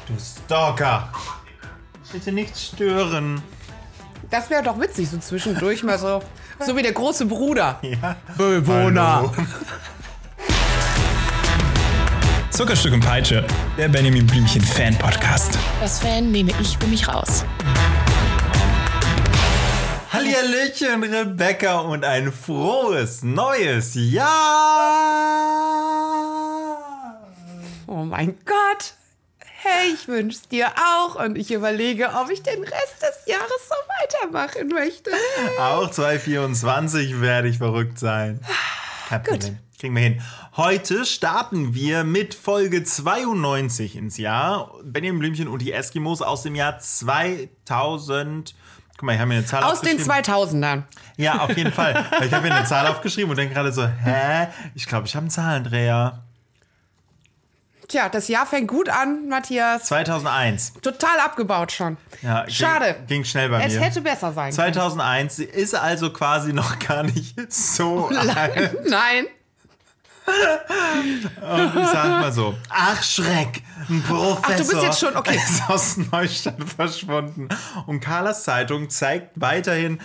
Du Stalker. Bitte nicht stören. Das wäre doch witzig, so zwischendurch mal so wie der große Bruder. Ja. Bewohner. Hallo. Zuckerstück und Peitsche, der Benjamin Blümchen Fan-Podcast. Das Fan nehme ich für mich raus. Hallihallöchen, Rebecca, und ein frohes neues Jahr. Oh mein Gott. Hey, ich wünsche es dir auch und ich überlege, ob ich den Rest des Jahres so weitermachen möchte. Auch 2024 werde ich verrückt sein. Kein Problem. Kriegen wir hin. Heute starten wir mit Folge 92 ins Jahr. Benjamin Blümchen und die Eskimos aus dem Jahr 2000. Guck mal, ich habe mir eine Zahl Aus den aufgeschrieben. 2000ern. Ja, auf jeden Fall. Ich habe mir eine Zahl aufgeschrieben und denke gerade so, Ich glaube, ich habe einen Zahlendreher. Tja, das Jahr fängt gut an, Matthias. 2001. Total abgebaut schon. Ja, Schade. Ging schnell bei mir. Es hätte besser sein können. 2001 ist also quasi noch gar nicht so alt. Nein. Und ich sag mal so, ach Schreck, ein Professor Ach, du bist jetzt schon, okay. ist aus Neustadt verschwunden. Und Carlas Zeitung zeigt weiterhin,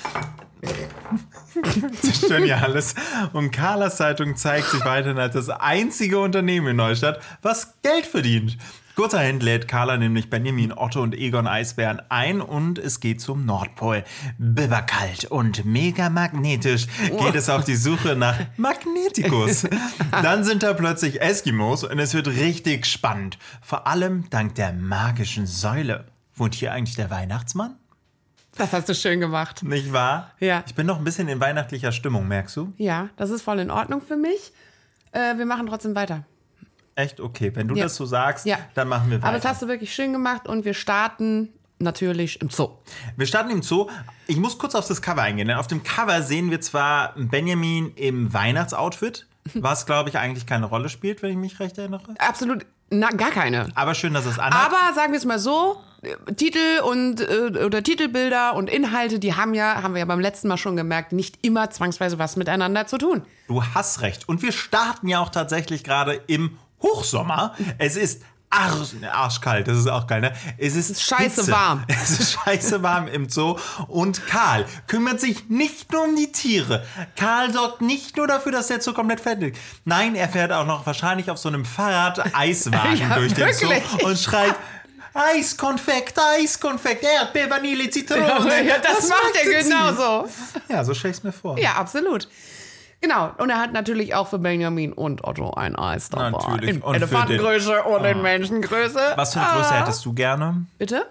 zerstören ja alles, und Carlas Zeitung zeigt sich weiterhin als das einzige Unternehmen in Neustadt, was Geld verdient. Kurzerhand lädt Carla nämlich Benjamin, Otto und Egon Eisbären ein und es geht zum Nordpol. Bibberkalt und mega magnetisch geht es auf die Suche nach Magnetikus. Dann sind da plötzlich Eskimos und es wird richtig spannend. Vor allem dank der magischen Säule. Wohnt hier eigentlich der Weihnachtsmann? Das hast du schön gemacht. Nicht wahr? Ja. Ich bin noch ein bisschen in weihnachtlicher Stimmung, merkst du? Ja, das ist voll in Ordnung für mich. Wir machen trotzdem weiter. Echt? Okay, wenn du Ja. das so sagst, Ja. dann machen wir weiter. Aber das hast du wirklich schön gemacht und wir starten natürlich im Zoo. Wir starten im Zoo. Ich muss kurz auf das Cover eingehen, denn auf dem Cover sehen wir zwar Benjamin im Weihnachtsoutfit, was, glaube ich, eigentlich keine Rolle spielt, wenn ich mich recht erinnere. Absolut, gar keine. Aber schön, dass es anhat. Aber sagen wir es mal so, Titel und oder Titelbilder und Inhalte, die haben wir ja beim letzten Mal schon gemerkt, nicht immer zwangsweise was miteinander zu tun. Du hast recht. Und wir starten ja auch tatsächlich gerade im Hochsommer. Es ist arschkalt, das ist auch geil, ne? Es ist scheiße Hitze. warm. Es ist scheiße warm im Zoo. Und Karl kümmert sich nicht nur um die Tiere. Karl sorgt nicht nur dafür, dass der Zoo komplett fertig ist. Nein, er fährt auch noch wahrscheinlich auf so einem Fahrrad Eiswagen Ja, durch den wirklich. Zoo und schreit: Eiskonfekt, Erdbeer, Vanille, Zitrone. Ja, das macht er möchte sie. genauso. Ja, so stell ich's mir vor. Ja, absolut. Genau. Und er hat natürlich auch für Benjamin und Otto ein Eis dabei. Natürlich. In Und für Elefantengröße und in Menschengröße. Was für eine Größe hättest du gerne? Bitte?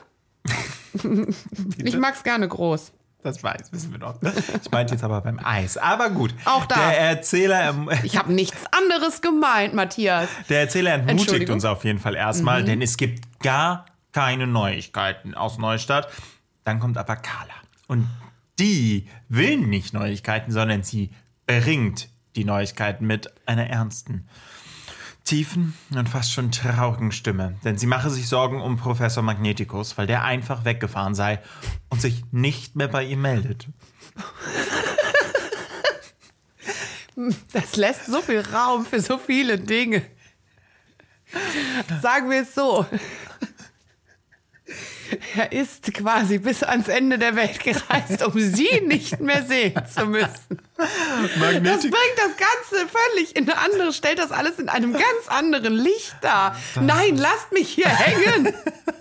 Ich mag's gerne groß. Das wissen wir doch. Ich meinte jetzt aber beim Eis. Aber gut. Auch da. Der Erzähler Ich habe nichts anderes gemeint, Matthias. entmutigt Entschuldigung. uns auf jeden Fall erstmal, denn es gibt gar keine Neuigkeiten aus Neustadt. Dann kommt aber Carla. Und die will nicht Neuigkeiten, sondern sie bringt die Neuigkeiten mit einer ernsten, tiefen und fast schon traurigen Stimme. Denn sie mache sich Sorgen um Professor Magnetikus, weil der einfach weggefahren sei und sich nicht mehr bei ihr meldet. Das lässt so viel Raum für so viele Dinge. Sagen wir es so. Er ist quasi bis ans Ende der Welt gereist, um sie nicht mehr sehen zu müssen. Das bringt das Ganze völlig in eine andere, stellt das alles in einem ganz anderen Licht dar. Nein, lasst mich hier hängen.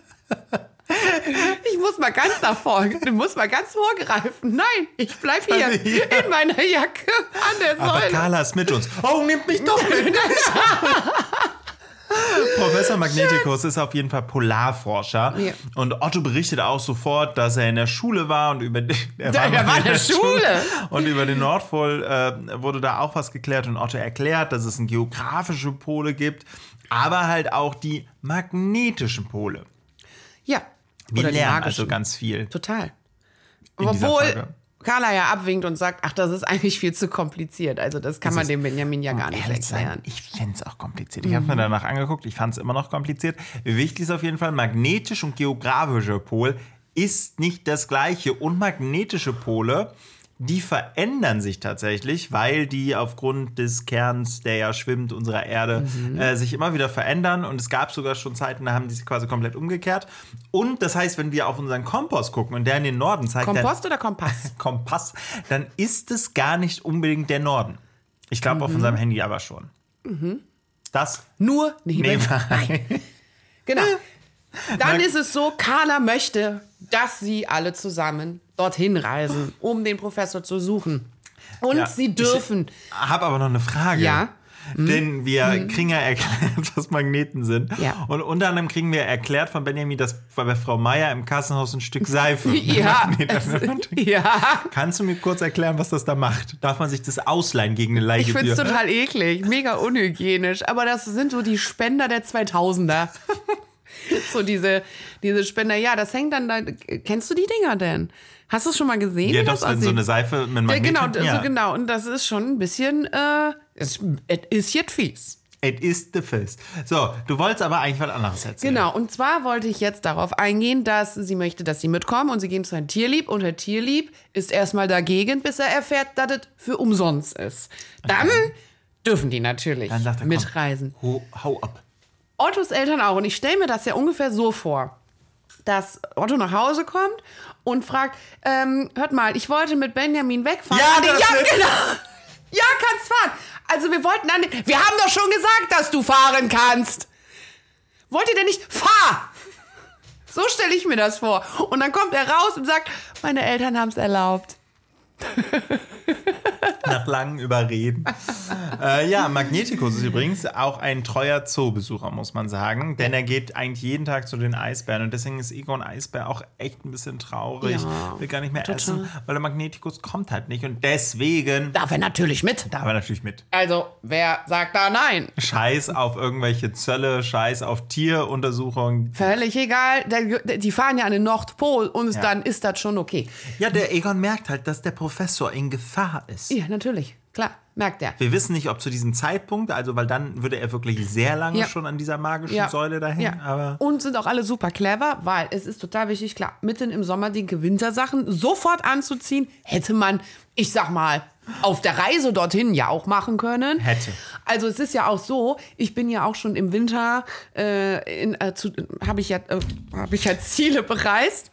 Ich muss mal ganz nach vorne, du musst mal ganz vorgreifen. Nein, ich bleib hier in meiner Jacke an der Säule. Aber Carla ist mit uns. Oh, nimmt mich doch mit. Professor Magnetikus ist auf jeden Fall Polarforscher. Ja. Und Otto berichtet auch sofort, dass er in der Schule war und über er war in der Schule. Und über den Nordpol wurde da auch was geklärt. Und Otto erklärt, dass es geografische Pole gibt, aber halt auch die magnetischen Pole. Ja. Wir Oder die lernen magischen. also ganz viel. Total. In dieser Obwohl Folge. Carla ja abwinkt und sagt, ach, das ist eigentlich viel zu kompliziert. Also das kann man dem Benjamin ja gar nicht erklären. Ich fände es auch kompliziert. Ich habe mir danach angeguckt, ich fand es immer noch kompliziert. Wichtig ist auf jeden Fall, magnetisch und geografischer Pol ist nicht das Gleiche. Und magnetische Pole Die verändern sich tatsächlich, weil die aufgrund des Kerns, der ja schwimmt, unserer Erde, sich immer wieder verändern. Und es gab sogar schon Zeiten, da haben die sich quasi komplett umgekehrt. Und das heißt, wenn wir auf unseren Kompass gucken und der in den Norden zeigt... Kompost oder Kompass? Kompass. Dann ist es gar nicht unbedingt der Norden. Ich glaube auf unserem Handy aber schon. Das... Nur nein. Genau. Dann ist es so, Carla möchte, dass sie alle zusammen dorthin reisen, um den Professor zu suchen. Und sie dürfen. Ich habe aber noch eine Frage. Ja. Denn wir kriegen ja erklärt, was Magneten sind. Ja. Und unter anderem kriegen wir erklärt von Benjamin, dass bei Frau Meier im Kassenhaus ein Stück Seife. Ja. Kannst du mir kurz erklären, was das da macht? Darf man sich das ausleihen gegen eine Ich Leihgebühr? finde es total eklig, mega unhygienisch. Aber das sind so die Spender der 2000er. So diese Spender. Ja, das hängt dann da. Kennst du die Dinger denn? Hast du es schon mal gesehen? Ja, wie doch, das wenn aussieht? so eine Seife mit Magneten. Genau. Und das ist schon ein bisschen, es ist jetzt fies. It is the face. So, du wolltest aber eigentlich was anderes erzählen. Genau, und zwar wollte ich jetzt darauf eingehen, dass sie möchte, dass sie mitkommen und sie gehen zu Herrn Tierlieb und Herr Tierlieb ist erstmal dagegen, bis er erfährt, dass es für umsonst ist. Dann dürfen die natürlich Dann sagt er, mitreisen. Hau ab. Ottos Eltern auch. Und ich stelle mir das ja ungefähr so vor, dass Otto nach Hause kommt und fragt, hört mal, ich wollte mit Benjamin wegfahren. Ja, genau. Ja, kannst fahren. Also wir wollten wir haben doch schon gesagt, dass du fahren kannst. Wollt ihr denn nicht? Fahr! So stelle ich mir das vor. Und dann kommt er raus und sagt, meine Eltern haben es erlaubt. Nach langem Überreden. Ja, Magnetikus ist übrigens auch ein treuer Zoobesucher, muss man sagen. Denn er geht eigentlich jeden Tag zu den Eisbären. Und deswegen ist Egon Eisbär auch echt ein bisschen traurig. Ja, will gar nicht mehr essen, weil der Magnetikus kommt halt nicht. Und deswegen Darf er natürlich mit. mit. Also, wer sagt da nein? Scheiß auf irgendwelche Zölle, Scheiß auf Tieruntersuchungen. Völlig egal. Die fahren ja an den Nordpol und dann ist das schon okay. Ja, der Egon merkt halt, dass der Professor in Gefahr ist. Ja, natürlich. Klar, merkt er. Wir wissen nicht, ob zu diesem Zeitpunkt, also weil dann würde er wirklich sehr lange schon an dieser magischen Säule dahin. Ja. Aber Und sind auch alle super clever, weil es ist total wichtig, klar, mitten im Sommer die Wintersachen sofort anzuziehen, hätte man, ich sag mal, auf der Reise dorthin ja auch machen können. Hätte. Also es ist ja auch so, ich bin ja auch schon im Winter, habe ich ja Ziele bereist.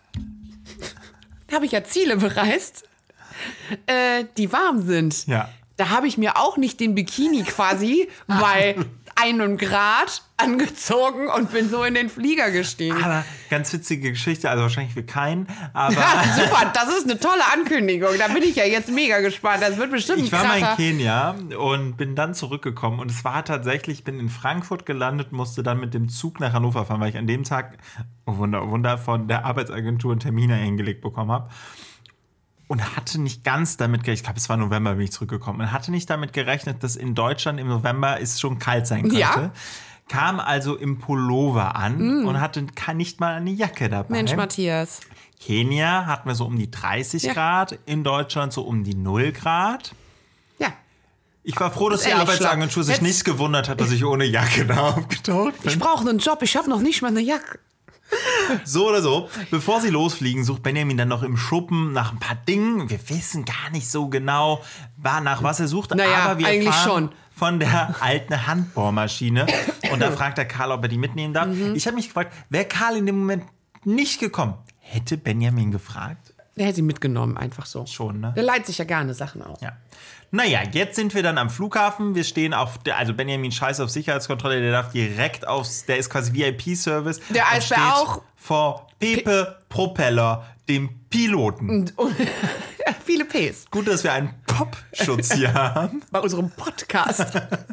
Die warm sind. Ja. Da habe ich mir auch nicht den Bikini quasi bei 1 Grad angezogen und bin so in den Flieger gestiegen. Aber ganz witzige Geschichte, also wahrscheinlich für keinen, aber Ja, super, das ist eine tolle Ankündigung. Da bin ich ja jetzt mega gespannt. Das wird bestimmt ich war ein mal in Kracher. Kenia und bin dann zurückgekommen und es war tatsächlich, ich bin in Frankfurt gelandet, musste dann mit dem Zug nach Hannover fahren, weil ich an dem Tag, oh Wunder, von der Arbeitsagentur einen Termin hingelegt bekommen habe. Und hatte nicht ganz damit gerechnet, ich glaube, es war November, bin ich zurückgekommen, und hatte nicht damit gerechnet, dass in Deutschland im November es schon kalt sein könnte. Ja. Kam also im Pullover an und hatte nicht mal eine Jacke dabei. Mensch, Matthias. Kenia hatten wir so um die 30 Grad, in Deutschland so um die 0 Grad. Ja. Ich war froh, dass die ehrlich Arbeitsagentur sich schlau. nicht gewundert hat, dass ich ohne Jacke da aufgetaucht bin. Ich brauche einen Job, ich habe noch nicht mal eine Jacke. So oder so, bevor sie losfliegen, sucht Benjamin dann noch im Schuppen nach ein paar Dingen. Wir wissen gar nicht so genau, nach was er sucht. Naja, aber wir eigentlich erfahren schon. von der alten Handbohrmaschine. Und da fragt der Karl, ob er die mitnehmen darf. Ich habe mich gefragt, wäre Karl in dem Moment nicht gekommen, hätte Benjamin gefragt? Der hätte sie mitgenommen, einfach so. Schon, ne? Der leiht sich ja gerne Sachen aus. Ja. Naja, jetzt sind wir dann am Flughafen. Wir stehen also Benjamin scheiß auf Sicherheitskontrolle, der darf direkt der ist quasi VIP-Service. Der Eisbär steht auch. Vor Pepe Propeller, dem Piloten. Und viele Ps Gut, dass wir einen Popschutz hier haben. bei unserem Podcast.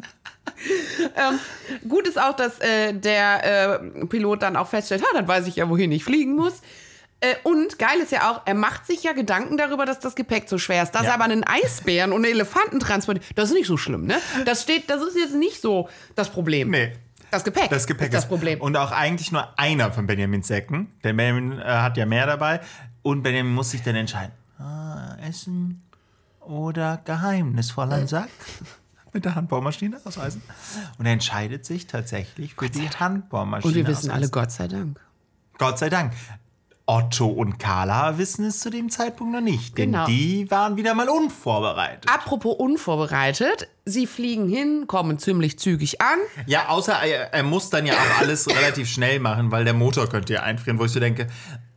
Gut ist auch, dass der Pilot dann auch feststellt, dann weiß ich ja, wohin ich fliegen muss. Und geil ist ja auch, er macht sich ja Gedanken darüber, dass das Gepäck so schwer ist. Dass er aber einen Eisbären und einen Elefanten transportiert, das ist nicht so schlimm, ne? Das ist jetzt nicht so das Problem. Nee. Das Gepäck ist das Problem. Und auch eigentlich nur einer von Benjamins Säcken. Denn Benjamin hat ja mehr dabei. Und Benjamin muss sich dann entscheiden. Essen oder geheimnisvoller Sack? Mit der Handbohrmaschine aus Eisen. Und er entscheidet sich tatsächlich für die Handbohrmaschine. Und wir wissen alle, Gott sei Dank. Gott sei Dank. Otto und Carla wissen es zu dem Zeitpunkt noch nicht, denn Genau. die waren wieder mal unvorbereitet. Apropos unvorbereitet, sie fliegen hin, kommen ziemlich zügig an. Ja, außer er muss dann ja auch alles relativ schnell machen, weil der Motor könnte ja einfrieren, wo ich so denke,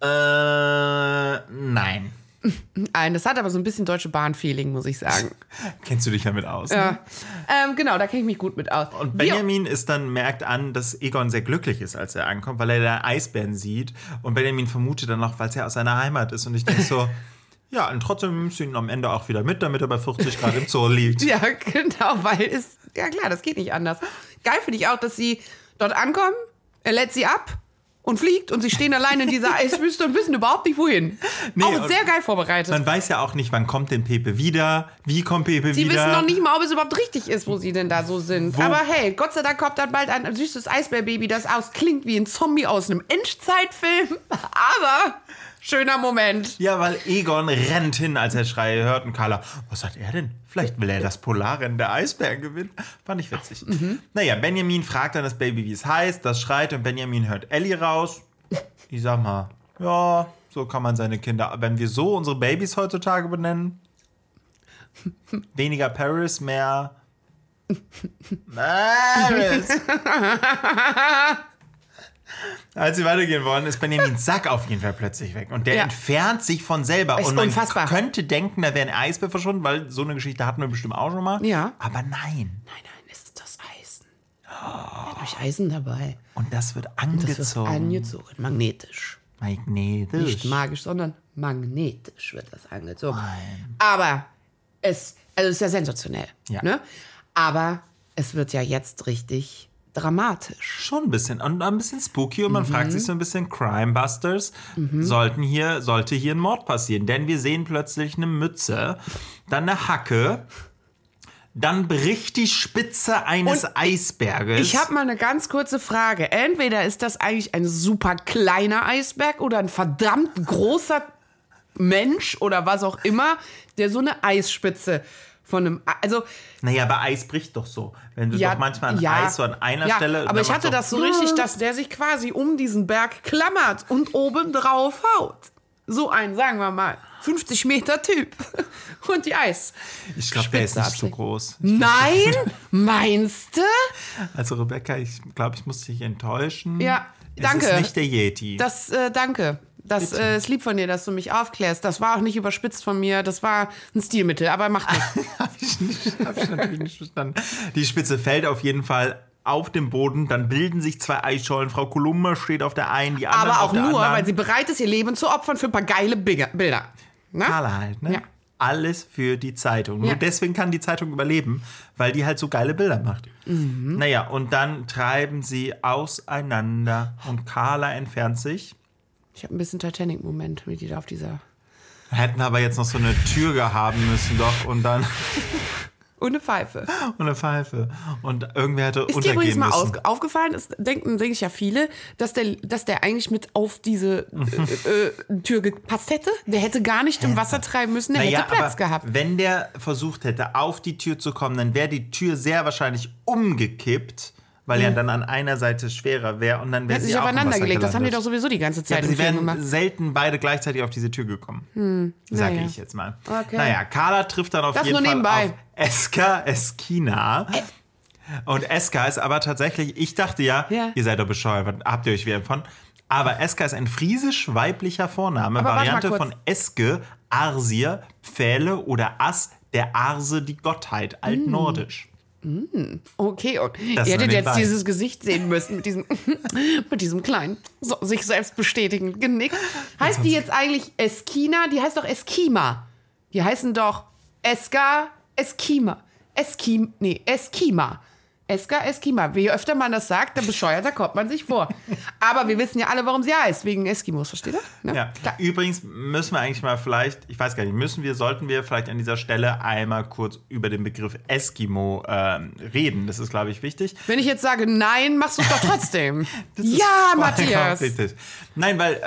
nein. Nein, das hat aber so ein bisschen Deutsche Bahn-Feeling, muss ich sagen. Kennst du dich damit aus? Ja. Ne? Genau, da kenne ich mich gut mit aus. Und Benjamin merkt an, dass Egon sehr glücklich ist, als er ankommt, weil er da Eisbären sieht. Und Benjamin vermutet dann noch, weil es ja aus seiner Heimat ist. Und ich denke so, ja, und trotzdem nimmst du ihn am Ende auch wieder mit, damit er bei 40 Grad im Zoo liegt. Ja, genau, weil ja klar, das geht nicht anders. Geil finde ich auch, dass sie dort ankommen, er lädt sie ab und fliegt und sie stehen allein in dieser Eiswüste und wissen überhaupt nicht wohin. Nee, auch sehr geil vorbereitet. Man weiß ja auch nicht, wann kommt denn Pepe wieder, wie kommt Pepe Sie wieder. wissen noch nicht mal, ob es überhaupt richtig ist, wo sie denn da so sind. Aber hey, Gott sei Dank kommt dann bald ein süßes Eisbärbaby, das klingt wie ein Zombie aus einem Endzeitfilm. Aber schöner Moment. Ja, weil Egon rennt hin, als er Schreie hört. Und Carla, was sagt er denn? Vielleicht will er das Polarrennen der Eisbären gewinnen. Fand ich witzig. Naja, Benjamin fragt dann das Baby, wie es heißt. Das schreit und Benjamin hört Ellie raus. Ich sag mal, ja, so kann man seine Kinder, wenn wir so unsere Babys heutzutage benennen. Weniger Paris, mehr Paris. Als sie weitergehen wollen, ist Benjamins Sack auf jeden Fall plötzlich weg. Und der entfernt sich von selber. Ist und man unfassbar. könnte denken, da wäre ein Eisbär verschwunden, weil so eine Geschichte hatten wir bestimmt auch schon mal. Ja. Aber nein. Nein, es ist das Eisen. Er hat durch Eisen dabei. Und das wird Das angezogen. wird angezogen, magnetisch. Magnetisch. Nicht magisch, sondern magnetisch wird das angezogen. Aber es ist ja sensationell. Ja. Ne? Aber es wird ja jetzt richtig dramatisch. Schon ein bisschen. Und ein bisschen spooky. Und man fragt sich so ein bisschen, Crimebusters, sollte hier ein Mord passieren? Denn wir sehen plötzlich eine Mütze, dann eine Hacke, dann bricht die Spitze eines Eisberges. Ich habe mal eine ganz kurze Frage. Entweder ist das eigentlich ein super kleiner Eisberg oder ein verdammt großer Mensch oder was auch immer, der so eine Eisspitze von einem... Also, Naja, aber Eis bricht doch so. Wenn du doch manchmal ein Eis so an einer Stelle... aber ich hatte das so richtig, dass der sich quasi um diesen Berg klammert und oben drauf haut. So ein, sagen wir mal, 50 Meter Typ. Und die Eis. Ich glaube, der ist Spitze nicht so groß. Nein? Meinst du? Also Rebecca, ich glaube, ich muss dich enttäuschen. Ja, danke. Es ist nicht der Yeti. Danke. Das ist lieb von dir, dass du mich aufklärst. Das war auch nicht überspitzt von mir. Das war ein Stilmittel, aber macht nichts. Hab ich natürlich nicht verstanden. Die Spitze fällt auf jeden Fall auf dem Boden. Dann bilden sich zwei Eisschollen. Frau Kolumba steht auf der einen, die andere Aber auf auch der nur, anderen. weil sie bereit ist, ihr Leben zu opfern für ein paar geile Bilder. Na? Carla halt, ne? Ja. Alles für die Zeitung. Nur Ja. deswegen kann die Zeitung überleben, weil die halt so geile Bilder macht. Naja, und dann treiben sie auseinander und Carla entfernt sich. Ich habe ein bisschen Titanic-Moment mit dir auf dieser... Hätten aber jetzt noch so eine Tür haben müssen doch und dann Und eine Pfeife. und eine Pfeife. Und irgendwer hätte Ist dir übrigens untergehen mal müssen. aufgefallen, denken sich ja viele, dass der eigentlich mit auf diese Tür gepasst hätte? Der hätte gar nicht im Wasser treiben müssen, der hätte Platz aber gehabt. wenn der versucht hätte, auf die Tür zu kommen, dann wäre die Tür sehr wahrscheinlich umgekippt, weil ja dann an einer Seite schwerer wäre und dann Der wäre hat sie sich auch im aufeinander Wasser gelegt. Das haben die gelandet. doch sowieso die ganze Ja, Zeit aber im sie Film wären gemacht. selten beide gleichzeitig auf diese Tür gekommen. Sage naja. ich jetzt mal. Okay. Naja, Carla trifft dann auf Das jeden nur Fall nebenbei. auf Eska Eskina. Und Eska ist aber tatsächlich, ich dachte ja, ihr seid doch bescheuert, was habt ihr euch wieder von? Aber Eska ist ein friesisch-weiblicher Vorname, Aber warte mal Variante kurz. von Eske, Arsir, Pfähle oder Ass, der Arse, die Gottheit, altnordisch. Okay, und Das ihr hättet nur jetzt nebenbei. dieses Gesicht sehen müssen mit diesem kleinen, sich selbst bestätigenden Genick. Heißt die jetzt eigentlich Eskina? Die heißt doch Eskima. Die heißen doch Eska, Eskima. Eskima. Eska, Eskima. Je öfter man das sagt, desto bescheuerter kommt man sich vor. Aber wir wissen ja alle, warum sie heißt. Wegen Eskimos, versteht ihr? Ne? Ja. Klar. Übrigens müssen wir eigentlich mal vielleicht, ich weiß gar nicht, sollten wir vielleicht an dieser Stelle einmal kurz über den Begriff Eskimo reden. Das ist, glaube ich, wichtig. Wenn ich jetzt sage nein, machst du es doch trotzdem. Das ist Ja, vollkommen Matthias. richtig. Nein, weil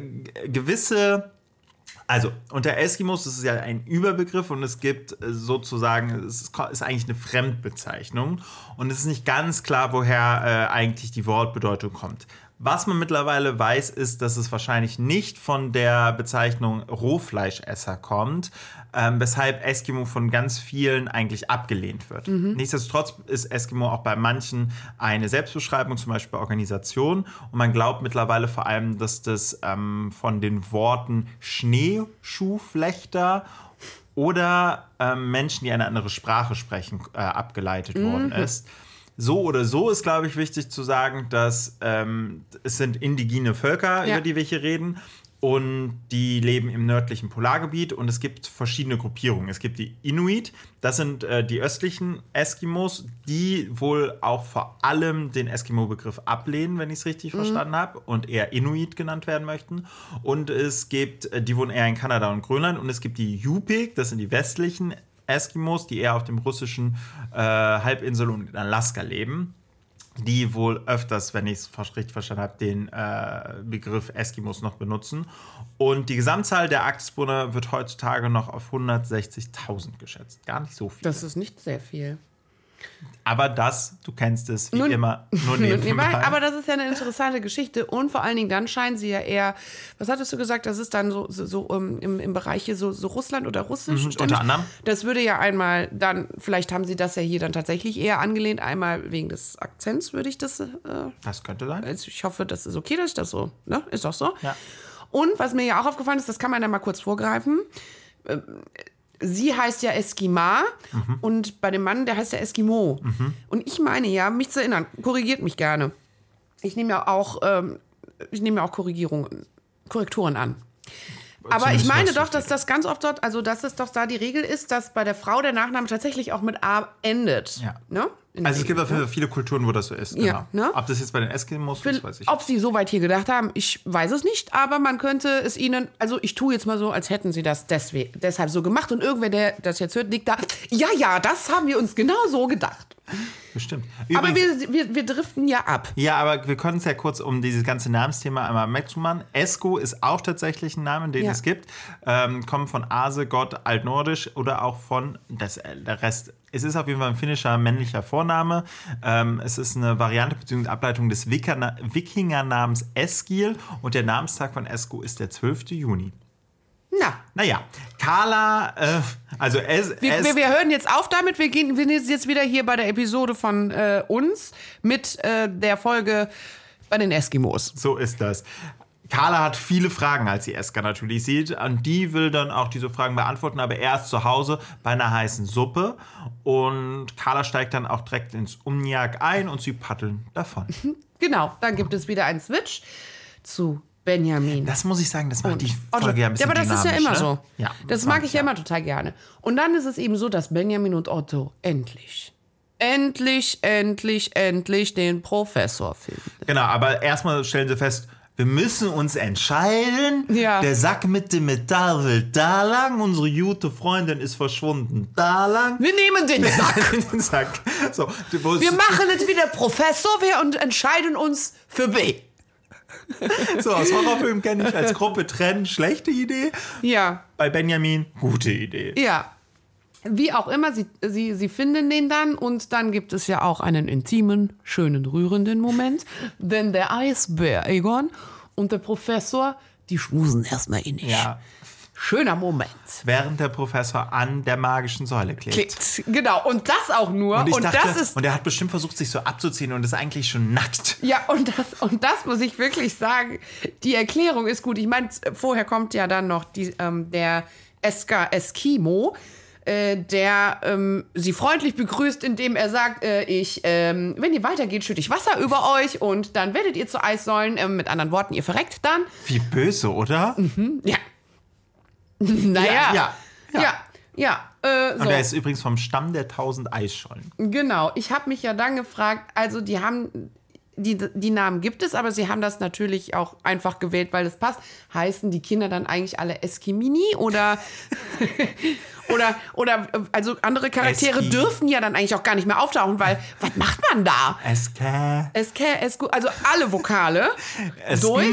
also unter Eskimos ist es ja ein Überbegriff und es gibt sozusagen, ist eigentlich eine Fremdbezeichnung und es ist nicht ganz klar, woher eigentlich die Wortbedeutung kommt. Was man mittlerweile weiß, ist, dass es wahrscheinlich nicht von der Bezeichnung Rohfleischesser kommt, weshalb Eskimo von ganz vielen eigentlich abgelehnt wird. Nichtsdestotrotz ist Eskimo auch bei manchen eine Selbstbeschreibung, zum Beispiel bei Organisationen. Und man glaubt mittlerweile vor allem, dass das von den Worten Schneeschuhflechter oder Menschen, die eine andere Sprache sprechen, abgeleitet worden ist. So oder so ist, glaube ich, wichtig zu sagen, dass es sind indigene Völker, über die wir hier reden. Und die leben im nördlichen Polargebiet. Und es gibt verschiedene Gruppierungen. Es gibt die Inuit, das sind die östlichen Eskimos, die wohl auch vor allem den Eskimo-Begriff ablehnen, wenn ich es richtig verstanden habe, und eher Inuit genannt werden möchten. Und es gibt, die wohnen eher in Kanada und Grönland. Und es gibt die Yupik, das sind die westlichen Eskimos, die eher auf dem russischen Halbinsel und in Alaska leben, die wohl öfters, wenn ich es richtig verstanden habe, den Begriff Eskimos noch benutzen. Und die Gesamtzahl der Arktisbewohner wird heutzutage noch auf 160.000 geschätzt. Gar nicht so viel. Das ist nicht sehr viel. Aber das, du kennst es, wie immer, nur nebenbei. Aber das ist ja eine interessante Geschichte. Und vor allen Dingen dann scheinen sie ja eher, was hattest du gesagt, das ist dann so im Bereich hier so Russland oder Russisch. Unter anderem. Das würde ja einmal dann, vielleicht haben sie das ja hier dann tatsächlich eher angelehnt. Einmal wegen des Akzents würde ich das. Das könnte sein. Also ich hoffe, das ist okay, dass ich das so, ne? Ist doch so. Ja. Und was mir ja auch aufgefallen ist, das kann man ja mal kurz vorgreifen. Sie heißt ja Eskima und bei dem Mann, der heißt ja Eskimo. Und ich meine ja, mich zu erinnern, korrigiert mich gerne. Ich nehme ja auch Korrekturen an. Aber ich meine doch, dass das ganz oft dort, also dass es doch da die Regel ist, dass bei der Frau der Nachname tatsächlich auch mit A endet. Ja. Ne? Also es gibt auch viele Kulturen, wo das so ist. Ja, genau. ne? Ob das jetzt bei den Eskimos ist, weiß ich. Ob sie so weit hier gedacht haben, ich weiß es nicht, aber man könnte es ihnen, also ich tue jetzt mal so, als hätten sie das deshalb so gemacht und irgendwer, der das jetzt hört, liegt da, ja, das haben wir uns genau so gedacht. Bestimmt. Aber wir driften ja ab. Ja, aber wir können es ja kurz, um dieses ganze Namensthema einmal wegzumachen. Esko ist auch tatsächlich ein Name, den es gibt. Kommt von Ase, Gott, Altnordisch oder auch von der Rest. Es ist auf jeden Fall ein finnischer männlicher Vorname. Es ist eine Variante bzw. Ableitung des Wikingernamens Eskil und der Namenstag von Esko ist der 12. Juni. Naja, Carla, wir hören jetzt auf damit, wir sind jetzt wieder hier bei der Episode von uns mit der Folge bei den Eskimos. So ist das. Carla hat viele Fragen, als sie Eska natürlich sieht. Und die will dann auch diese Fragen beantworten, aber er ist zu Hause bei einer heißen Suppe. Und Carla steigt dann auch direkt ins Umniak ein und sie paddeln davon. Genau, dann gibt es wieder einen Switch zu Benjamin. Das muss ich sagen, das macht die Folge ja ein bisschen aber das ist ja immer so. Ja, das mag ich ja immer total gerne. Und dann ist es eben so, dass Benjamin und Otto endlich den Professor finden. Genau, aber erstmal stellen sie fest, wir müssen uns entscheiden. Ja. Der Sack mit dem Metall will da lang. Unsere gute Freundin ist verschwunden da lang. Wir nehmen den Sack. So, wir machen es wie der Professor und entscheiden uns für B. So, aus Horrorfilmen kenne ich als Gruppe trennen, schlechte Idee. Ja. Bei Benjamin, gute Idee. Ja. Wie auch immer, sie finden den dann und dann gibt es ja auch einen intimen, schönen, rührenden Moment. Denn der Eisbär Egon und der Professor, die schmusen erstmal innig. Ja. Schöner Moment. Während der Professor an der magischen Säule klebt. Genau, und das auch nur. Und er hat bestimmt versucht, sich so abzuziehen und ist eigentlich schon nackt. Ja, und das muss ich wirklich sagen. Die Erklärung ist gut. Ich meine, vorher kommt ja dann noch der Eskimo, der sie freundlich begrüßt, indem er sagt, wenn ihr weitergeht, schütte ich Wasser über euch und dann werdet ihr zu Eissäulen. Mit anderen Worten, ihr verreckt dann. Wie böse, oder? Ja. Naja. Ja. So. Und er ist übrigens vom Stamm der 1000 Eisschollen. Genau. Ich habe mich ja dann gefragt, also die haben, die Namen gibt es, aber sie haben das natürlich auch einfach gewählt, weil es passt. Heißen die Kinder dann eigentlich alle Eskimini oder also andere Charaktere dürfen ja dann eigentlich auch gar nicht mehr auftauchen, weil, was macht man da? Esku, also alle Vokale durch.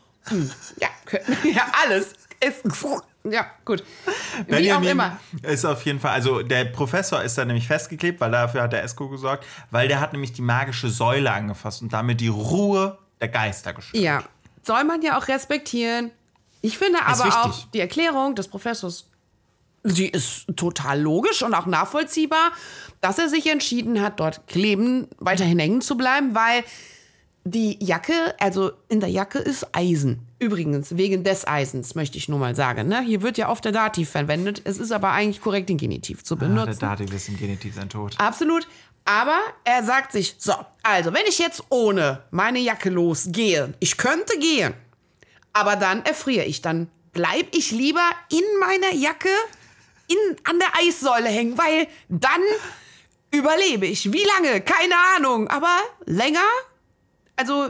Ja, alles. Ja, gut. Benjamin Wie auch immer. Ist auf jeden Fall, also der Professor ist da nämlich festgeklebt, weil dafür hat der Esko gesorgt, weil der hat nämlich die magische Säule angefasst und damit die Ruhe der Geister gestört. Ja, soll man ja auch respektieren. Ich finde aber auch die Erklärung des Professors, sie ist total logisch und auch nachvollziehbar, dass er sich entschieden hat, dort weiterhin hängen zu bleiben, weil die Jacke, also in der Jacke ist Eisen. Übrigens, wegen des Eisens, möchte ich nur mal sagen. Ne? Hier wird ja oft der Dativ verwendet. Es ist aber eigentlich korrekt, den Genitiv zu benutzen. Der Dativ ist im Genitiv sein Tod. Absolut. Aber er sagt sich, so, also wenn ich jetzt ohne meine Jacke losgehe, ich könnte gehen, aber dann erfriere ich, dann bleibe ich lieber in meiner Jacke an der Eissäule hängen, weil dann überlebe ich. Wie lange? Keine Ahnung. Aber länger? Also,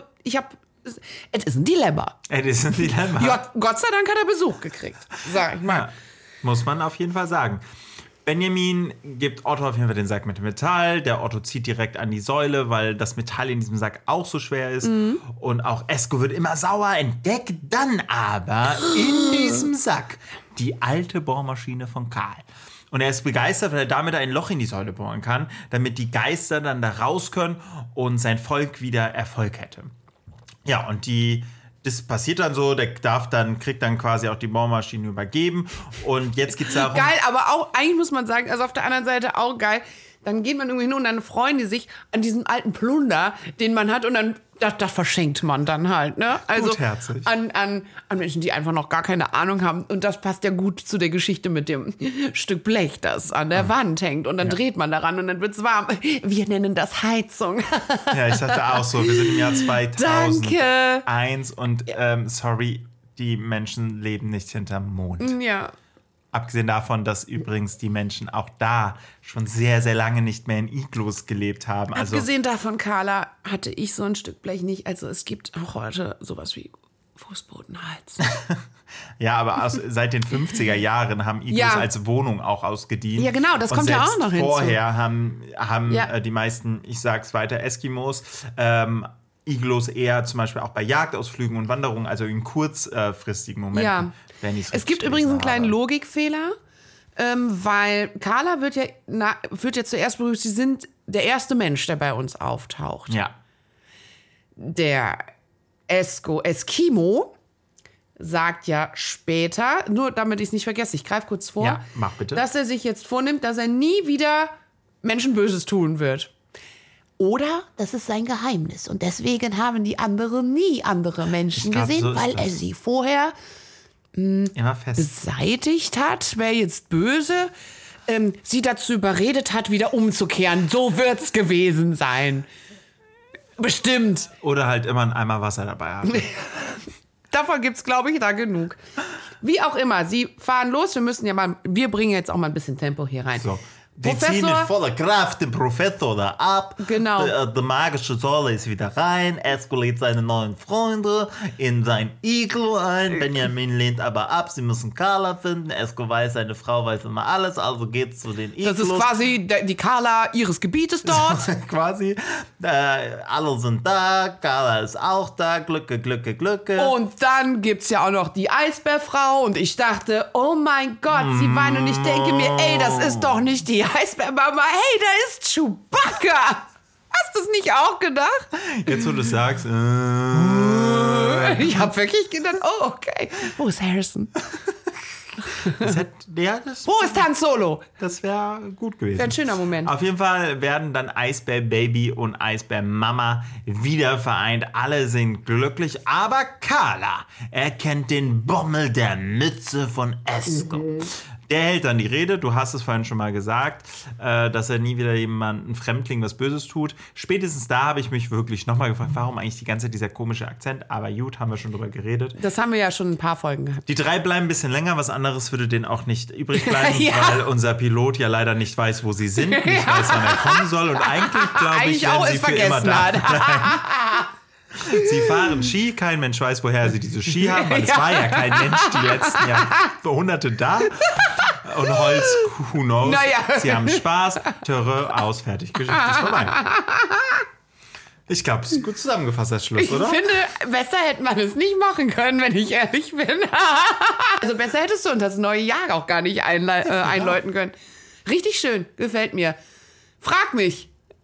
es ist ein Dilemma. Ja, Gott sei Dank hat er Besuch gekriegt, sag ich mal. Ja, muss man auf jeden Fall sagen. Benjamin gibt Otto auf jeden Fall den Sack mit dem Metall. Der Otto zieht direkt an die Säule, weil das Metall in diesem Sack auch so schwer ist. Und auch Esko wird immer sauer, entdeckt dann aber in diesem Sack die alte Bohrmaschine von Karl. Und er ist begeistert, weil er damit ein Loch in die Säule bohren kann, damit die Geister dann da raus können und sein Volk wieder Erfolg hätte. Ja, und das passiert dann so, der kriegt dann quasi auch die Bohrmaschine übergeben. Und jetzt geht's darum. Geil, aber auch, eigentlich muss man sagen, also auf der anderen Seite auch geil. Dann geht man irgendwie hin und dann freuen die sich an diesem alten Plunder, den man hat, und dann das verschenkt man dann halt, ne? Also gutherzig. An Menschen, die einfach noch gar keine Ahnung haben. Und das passt ja gut zu der Geschichte mit dem Stück Blech, das an der Wand hängt. Und dann dreht man daran und dann wird's warm. Wir nennen das Heizung. Ja, ich dachte auch so, wir sind im Jahr 2001 Danke. Und sorry, die Menschen leben nicht hinterm Mond. Ja. Abgesehen davon, dass übrigens die Menschen auch da schon sehr, sehr lange nicht mehr in Iglus gelebt haben. Also, abgesehen davon, Carla, hatte ich so ein Stück Blech nicht. Also es gibt auch heute sowas wie Fußbodenheizung. ja, aber seit den 50er Jahren haben Iglus als Wohnung auch ausgedient. Ja, genau, das kommt ja auch noch hinzu. Vorher haben die meisten, ich sag's weiter, Eskimos, Iglus eher zum Beispiel auch bei Jagdausflügen und Wanderungen, also in kurzfristigen Momenten. Ja. Es gibt übrigens einen kleinen Logikfehler, weil Carla wird ja zuerst berühmt, sie sind der erste Mensch, der bei uns auftaucht. Ja. Der Eskimo sagt ja später, nur damit ich es nicht vergesse, ich greife kurz vor, mach bitte, dass er sich jetzt vornimmt, dass er nie wieder Menschen Böses tun wird. Oder das ist sein Geheimnis. Und deswegen haben die anderen nie andere Menschen gesehen, so weil er sie vorher immer beseitigt hat, wer jetzt böse, sie dazu überredet hat, wieder umzukehren. So wird's gewesen sein. Bestimmt. Oder halt immer einen Eimer Wasser dabei haben. Davon gibt's, glaube ich, da genug. Wie auch immer, sie fahren los. Wir bringen jetzt auch mal ein bisschen Tempo hier rein. So. Die ziehen mit voller Kraft den Professor da ab. Genau. Die magische Säule ist wieder rein. Esko lädt seine neuen Freunde in sein Iglu ein. Benjamin lehnt aber ab. Sie müssen Carla finden. Esko weiß, seine Frau weiß immer alles. Also geht's zu den Iglus. Das ist quasi die Carla ihres Gebietes dort. Quasi. Alle sind da. Carla ist auch da. Glücke, Glücke, Glücke. Und dann gibt's ja auch noch die Eisbärfrau. Und ich dachte, oh mein Gott, sie weint. Und ich denke mir, ey, das ist doch nicht die Eisbärmama, hey, da ist Chewbacca. Hast du es nicht auch gedacht? Jetzt, wo du sagst. Ich habe wirklich gedacht, oh, okay. Wo ist Harrison? Wo ist Han Solo? Das wäre gut gewesen. Wäre ein schöner Moment. Auf jeden Fall werden dann Eisbär-Baby und Eisbär-Mama wieder vereint. Alle sind glücklich, aber Carla erkennt den Bommel der Mütze von Esko. Der hält dann die Rede, du hast es vorhin schon mal gesagt, dass er nie wieder jemanden Fremdling was Böses tut. Spätestens da habe ich mich wirklich nochmal gefragt, warum eigentlich die ganze Zeit dieser komische Akzent. Aber gut, haben wir schon drüber geredet. Das haben wir ja schon ein paar Folgen gehabt. Die drei bleiben ein bisschen länger, was anderes würde denen auch nicht übrig bleiben, weil unser Pilot ja leider nicht weiß, wo sie sind, nicht weiß, wann er kommen soll. Und eigentlich, glaube ich, werden sie für immer da bleiben. Sie fahren Ski, kein Mensch weiß, woher sie diese Ski haben, weil es war ja kein Mensch die letzten Jahrhunderte da. Und Holz, who knows? Naja. Sie haben Spaß, Töre, aus, fertig, Geschichte ist vorbei. Ich glaube, es ist gut zusammengefasst als Schluss, oder? Ich finde, besser hätte man es nicht machen können, wenn ich ehrlich bin. Also besser hättest du uns das neue Jahr auch gar nicht einläuten können. Richtig schön, gefällt mir. Frag mich.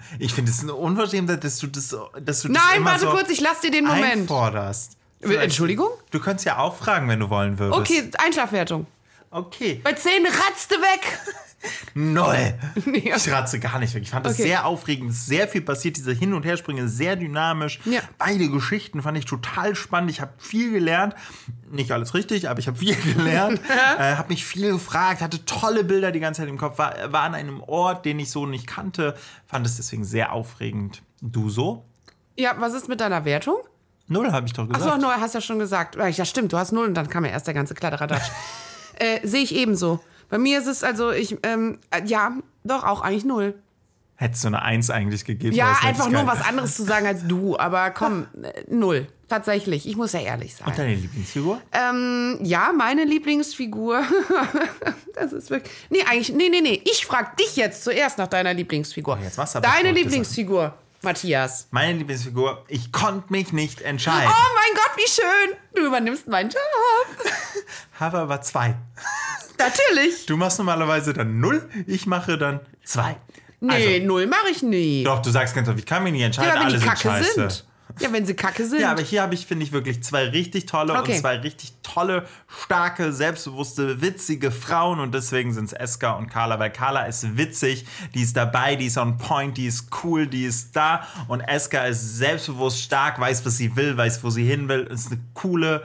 Ich finde es eine Unverschämtheit, dass du das Nein, immer warte so kurz, ich lass dir den Moment. einforderst. Entschuldigung? Du könntest ja auch fragen, wenn du wollen würdest. Okay, Einschlafwertung. Okay. Bei 10 ratzte weg. 0. Ja. Ich ratze gar nicht weg. Ich fand das sehr aufregend, sehr viel passiert, diese Hin- und Herspringen, sehr dynamisch. Ja. Beide Geschichten fand ich total spannend. Ich habe viel gelernt. Nicht alles richtig, aber ich habe viel gelernt. Habe mich viel gefragt, hatte tolle Bilder die ganze Zeit im Kopf, war an einem Ort, den ich so nicht kannte. Fand es deswegen sehr aufregend. Du so? Ja, was ist mit deiner Wertung? 0, habe ich doch gesagt. Achso, 0, hast ja schon gesagt. Ja, stimmt, du hast 0 und dann kam ja erst der ganze Kladderadatsch. Sehe ich ebenso. Bei mir ist es also, ja, doch, auch eigentlich 0. Hättest du eine 1 eigentlich gegeben? Ja, das einfach nur was anderes zu sagen als du, aber komm, 0. Tatsächlich, ich muss ja ehrlich sein. Und deine Lieblingsfigur? Ja, meine Lieblingsfigur. Das ist wirklich. Nee. Ich frag dich jetzt zuerst nach deiner Lieblingsfigur. Oh, jetzt machst du aber Deine verrückte Lieblingsfigur, Matthias. Meine Lieblingsfigur, ich konnte mich nicht entscheiden. Oh mein Gott, wie schön. Du übernimmst meinen Job. Habe aber 2. Natürlich. Du machst normalerweise dann 0, ich mache dann 2. Nee, 0 mache ich nie. Doch, du sagst ganz oft, ich kann mich nicht entscheiden, Ja, aber wenn alle die sind Kacke scheiße. sind. Ja, wenn sie Kacke sind. Ja, aber hier finde ich wirklich 2 richtig tolle Okay. und 2 richtig tolle, starke, selbstbewusste, witzige Frauen und deswegen sind es Eska und Carla, weil Carla ist witzig, die ist dabei, die ist on point, die ist cool, die ist da und Eska ist selbstbewusst, stark, weiß, was sie will, weiß, wo sie hin will, ist eine coole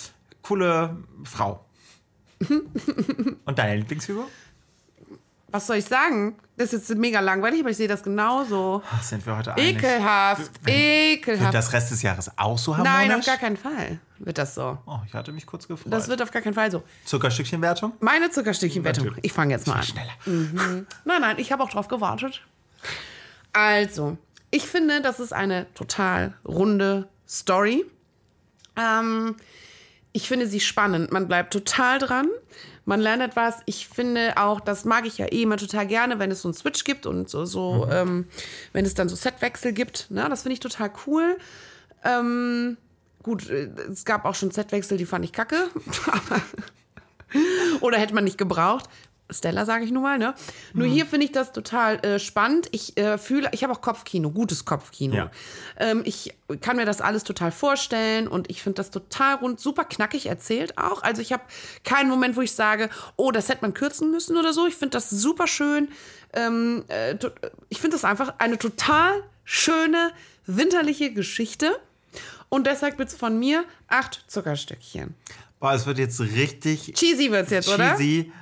Frau. Und deine Lieblingsfigur? Was soll ich sagen? Das ist jetzt mega langweilig, aber ich sehe das genauso. Ach, sind wir heute einig? Ekelhaft. Wird Ekelhaft. das Rest des Jahres auch so harmonisch? Nein, auf gar keinen Fall wird das so. Oh, ich hatte mich kurz gefreut. Das wird auf gar keinen Fall so. Zuckerstückchenwertung? Meine Zuckerstückchenwertung. Natürlich. Ich fange jetzt mal an. Schneller. Nein, ich habe auch drauf gewartet. Also, ich finde, das ist eine total runde Story. Ich finde sie spannend. Man bleibt total dran. Man lernt etwas. Ich finde auch, das mag ich ja immer total gerne, wenn es so einen Switch gibt und wenn es dann so Setwechsel gibt. Ne? Das finde ich total cool. Gut, es gab auch schon Setwechsel, die fand ich kacke. Oder hätte man nicht gebraucht. Stella, sage ich nun mal, ne? Nur hier finde ich das total spannend. Ich habe auch Kopfkino, gutes Kopfkino. Ja. Ich kann mir das alles total vorstellen und ich finde das total rund, super knackig erzählt auch. Also ich habe keinen Moment, wo ich sage, oh, das hätte man kürzen müssen oder so. Ich finde das super schön. Ich finde das einfach eine total schöne, winterliche Geschichte. Und deshalb wird es von mir 8 Zuckerstückchen. Boah, es wird jetzt richtig Cheesy wird's jetzt, oder? cheesy,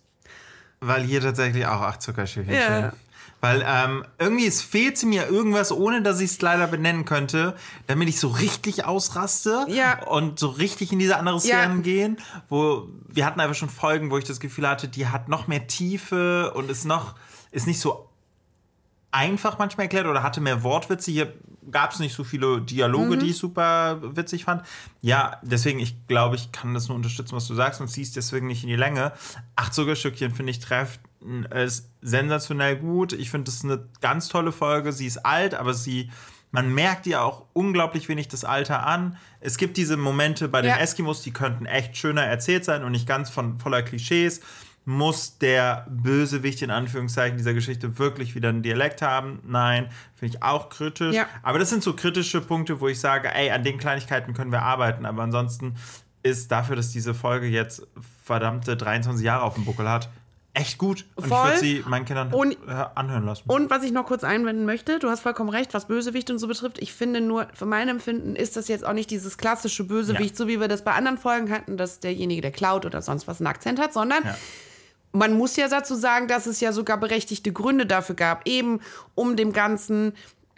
weil hier tatsächlich auch 8 Zuckerstückchen Ja. stehen. Weil irgendwie es fehlte mir irgendwas, ohne dass ich es leider benennen könnte, damit ich so richtig ausraste Ja. und so richtig in diese andere Sphären gehen. Wir hatten einfach schon Folgen, wo ich das Gefühl hatte, die hat noch mehr Tiefe und ist nicht so einfach manchmal erklärt oder hatte mehr Wortwitze. Hier gab es nicht so viele Dialoge, die ich super witzig fand. Ja, deswegen, ich glaube, ich kann das nur unterstützen, was du sagst und ziehst deswegen nicht in die Länge. 8 Zuckerstückchen, finde ich, trifft es sensationell gut. Ich finde, das ist eine ganz tolle Folge. Sie ist alt, aber man merkt ihr auch unglaublich wenig das Alter an. Es gibt diese Momente bei den Eskimos, die könnten echt schöner erzählt sein und nicht ganz voller Klischees. Muss der Bösewicht in Anführungszeichen dieser Geschichte wirklich wieder einen Dialekt haben? Nein, finde ich auch kritisch. Ja. Aber das sind so kritische Punkte, wo ich sage, ey, an den Kleinigkeiten können wir arbeiten. Aber ansonsten ist dafür, dass diese Folge jetzt verdammte 23 Jahre auf dem Buckel hat, echt gut. Und Voll. ich würde sie meinen Kindern anhören lassen. Und was ich noch kurz einwenden möchte, du hast vollkommen recht, was Bösewicht und so betrifft. Ich finde nur, für mein Empfinden ist das jetzt auch nicht dieses klassische Bösewicht, so wie wir das bei anderen Folgen hatten, dass derjenige, der klaut oder sonst was einen Akzent hat, sondern man muss ja dazu sagen, dass es ja sogar berechtigte Gründe dafür gab, eben um dem Ganzen,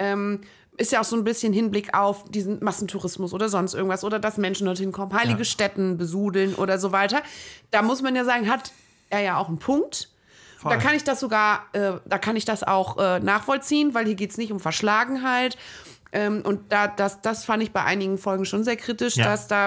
ist ja auch so ein bisschen Hinblick auf diesen Massentourismus oder sonst irgendwas oder dass Menschen dorthin kommen, heilige Stätten besudeln oder so weiter. Da muss man ja sagen, hat er ja auch einen Punkt. Voll. Da kann ich das sogar, auch nachvollziehen, weil hier geht es nicht um Verschlagenheit. Und das fand ich bei einigen Folgen schon sehr kritisch, dass da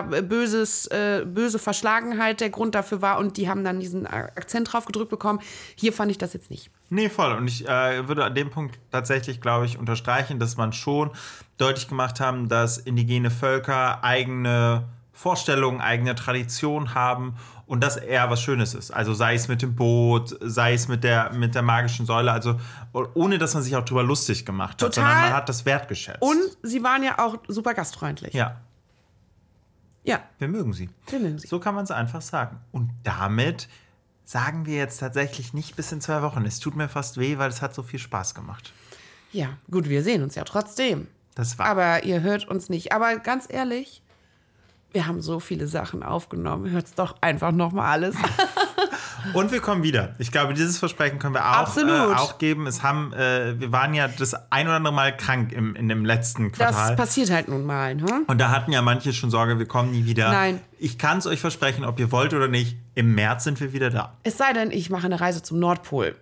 böse Verschlagenheit der Grund dafür war und die haben dann diesen Akzent drauf gedrückt bekommen. Hier fand ich das jetzt nicht. Nee, voll. Und ich würde an dem Punkt tatsächlich, glaube ich, unterstreichen, dass man schon deutlich gemacht haben, dass indigene Völker eigene Vorstellungen, eigene Tradition haben und das eher was Schönes ist. Also sei es mit dem Boot, sei es mit der magischen Säule, also ohne, dass man sich auch drüber lustig gemacht hat, sondern man hat das wertgeschätzt. Und sie waren ja auch super gastfreundlich. Ja. Ja. Wir mögen sie. Wir mögen sie. So kann man es einfach sagen. Und damit sagen wir jetzt tatsächlich nicht bis in 2 Wochen. Es tut mir fast weh, weil es hat so viel Spaß gemacht. Ja, gut, wir sehen uns ja trotzdem. Das war. Aber ihr hört uns nicht. Aber ganz ehrlich, wir haben so viele Sachen aufgenommen. Hört's doch einfach nochmal alles. Und wir kommen wieder. Ich glaube, dieses Versprechen können wir auch geben. Wir waren ja das ein oder andere Mal krank in dem letzten Quartal. Das passiert halt nun mal. Ne? Und da hatten ja manche schon Sorge, wir kommen nie wieder. Nein. Ich kann es euch versprechen, ob ihr wollt oder nicht, im März sind wir wieder da. Es sei denn, ich mache eine Reise zum Nordpol.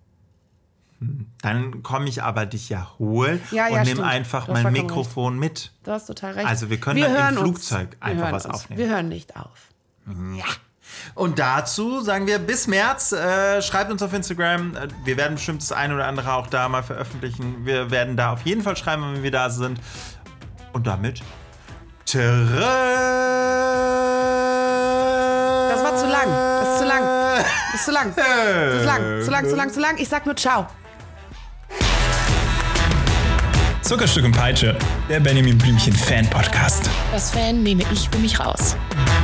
Dann komme ich aber dich ja holen und nehme einfach mein Mikrofon mit. Du hast total recht. Also wir können dann im Flugzeug einfach was aufnehmen. Wir hören nicht auf. Ja. Und dazu sagen wir bis März. Schreibt uns auf Instagram. Wir werden bestimmt das eine oder andere auch da mal veröffentlichen. Wir werden da auf jeden Fall schreiben, wenn wir da sind. Und damit Das war zu lang. Das ist zu lang. Das ist zu lang. Zu lang. Ich sag nur ciao. Zuckerstück und Peitsche, der Benjamin Blümchen Fan Podcast. Das Fan nehme ich für mich raus.